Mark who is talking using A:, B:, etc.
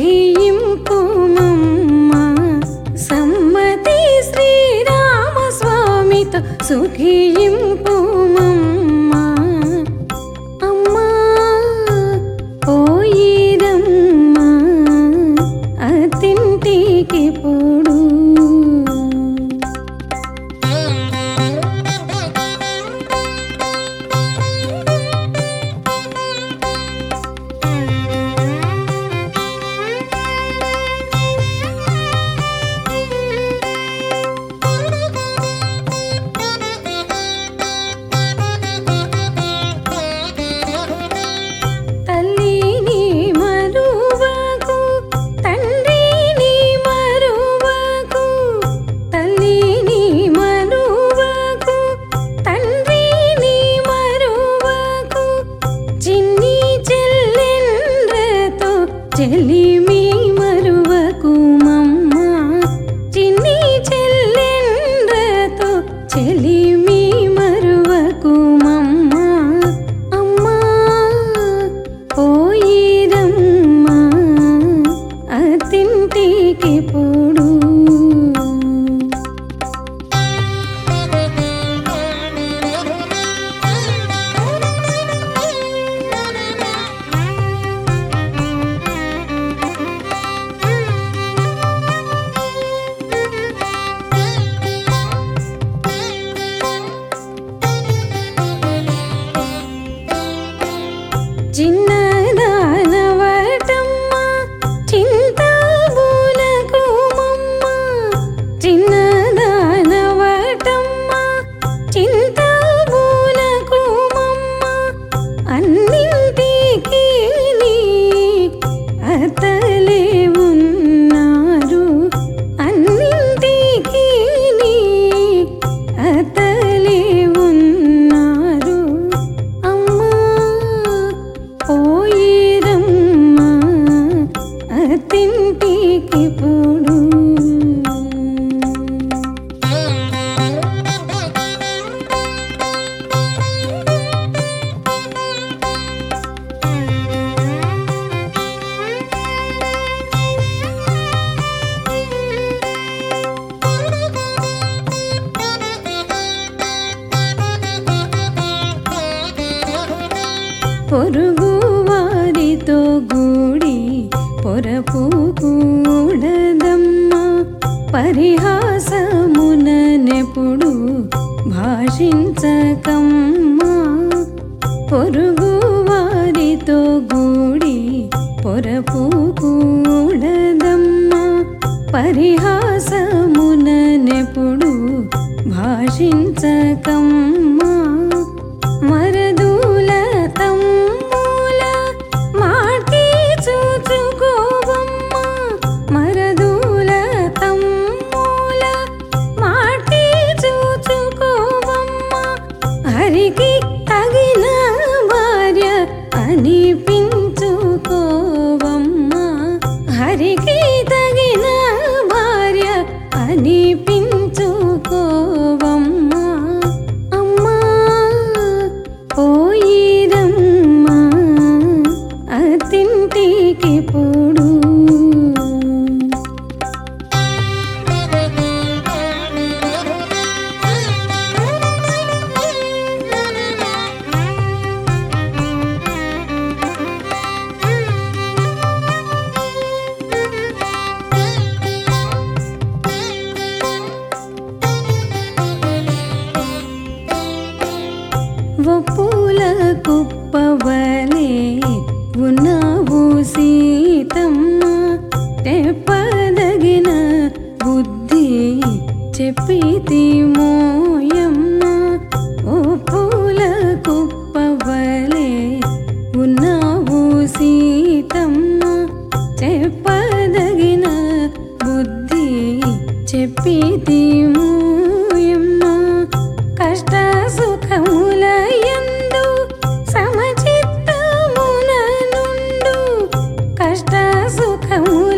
A: సుఖియింపుమమ్మా సమ్మతి శ్రీరామస్వామితో సుఖియింపుమమ్మా అమ్మా పోయిరమ్మా అతింటికి పొడు చెలిమి మరువకు మమ్మా చిన్ని చెల్లెండ్రతో చెలిమి మరువకు మమ్మా అమ్మా పోయిరమ్మా అతింటికి పొడు చిన్నదానవటమ్మా చింతాబూనకు మమ్మా చిన్నదానవటమ్మా చింతాబూనకు మమ్మా అన్నింటికి నీ అతలే ఉన్నారు అన్నింటికి నీ అతలే ఉన్నారు అమ్మా పోయిరమ్మా అతింటికి పొడు పొరుగు వారితో గూడి పొరపు కూడదమ్మా పరిహాసముననెప్పుడు భాషించకమ్మా పొరుగు వారితో గూడి పొరపు కూడదమ్మా పరిహాసముననెప్పుడు భాషించకమ్మా మరదూల తమ్ముల మాటి చూచుకోవమ్మా మరదూల తమ్ముల మాటి చూచుకోవమ్మా హరికి తగిన భార్య అనిపించుకోవమ్మా హరికి తగిన భార్య అనిపించుకోవమ్మా అమ్మా పోయిరమ్మా అతింటికి పొడు ఒప్పుల కుప్పవలే ఉన్నావు సీతమ్మ తెప్పదగిన బుద్ధి చెప్పితి మోయమ్మ ఒప్పుల కుప్పవలే ఉన్నావు సీతమ్మ చెప్పదగిన బుద్ధి చెప్పితి మోయమ్మ కష్ట సుఖముల యందు సమచిత్తమున నుండు కష్ట సుఖముల